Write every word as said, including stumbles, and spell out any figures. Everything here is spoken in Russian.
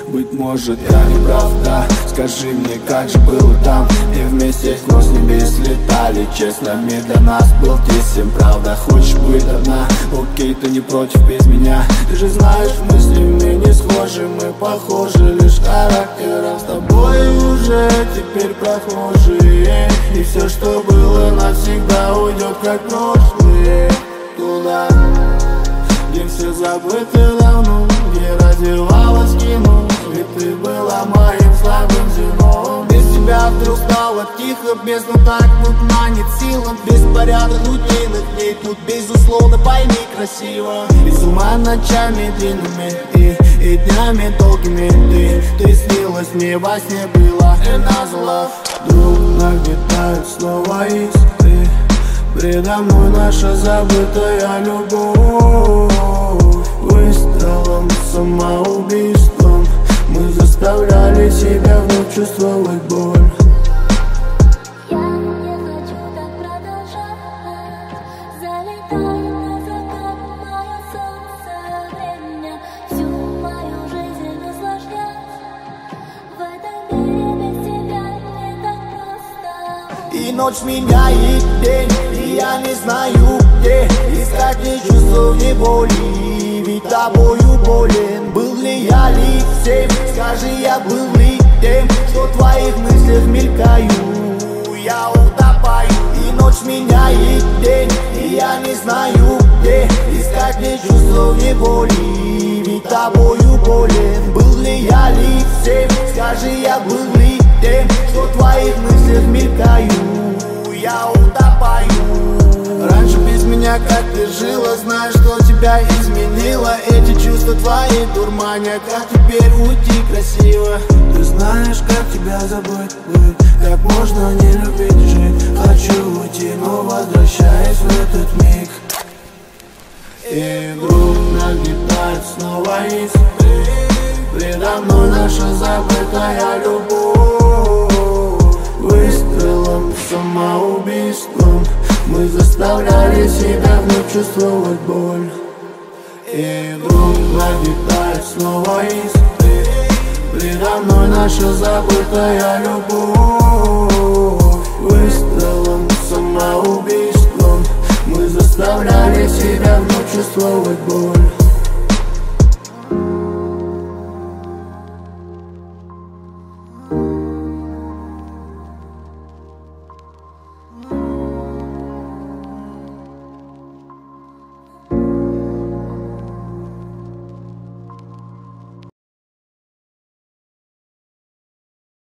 Быть может, я не прав, да. Скажи мне, как же было там, где вместе сквозь небес летали. Честно, мир для нас был тесен, правда. Хочешь быть одна, окей, ты не против без меня. Ты же знаешь, мысли мы не схожи, мы похожи лишь характером. С тобой уже теперь прохожие, и все, что было навсегда, уйдет как прошлое. Туда, где все забыты давно, где раздевалась кино, ведь ты была моим слабым звеном. Без тебя вдруг стало тихо, бездну так мутна, нет силам. Беспорядок рутинных дней, тут безусловно пойми красиво. Без ума ночами длинными и, и днями долгими ты, ты снилась мне во сне, была назло. Вдруг нагнетают снова искры, предо мной наша забытая любовь. Выстрелом, самоубийством мы заставляли себя вновь чувствовать боль. Я не хочу так продолжать. Залетай на закат, мое солнце, время всю мою жизнь наслаждать. В этом мире без тебя не так просто. И ночь меняет день, и я не знаю где искать ни чувств, ни боли, ведь тобою болен. Был ли я ли всем, скажи, я был ли тем, что в твоих мыслях мелькаю, я утопаю. И ночь меняет день, и я не знаю где искать ни чувств, ни боли, ведь тобою болен. Был ли я ли всем, скажи, я был ли тем, что в твоих мыслях мелькаю, я утопаю. Раньше без меня как ты жила, знаешь, что тебя изменило. Эти чувства твои дурманя, как теперь уйти красиво. Ты знаешь, как тебя забыть, быть, как можно не любить, жить. Хочу уйти, но возвращаюсь в этот миг. И вдруг нагнетает снова искры, предо мной наша забытая любовь. Выстрелом, самоубийством мы заставляли себя вновь чувствовать боль. И вдруг нагнетает снова искры, предо мной наша забытая любовь. Выстрелом, самоубийством мы заставляли себя вновь чувствовать боль.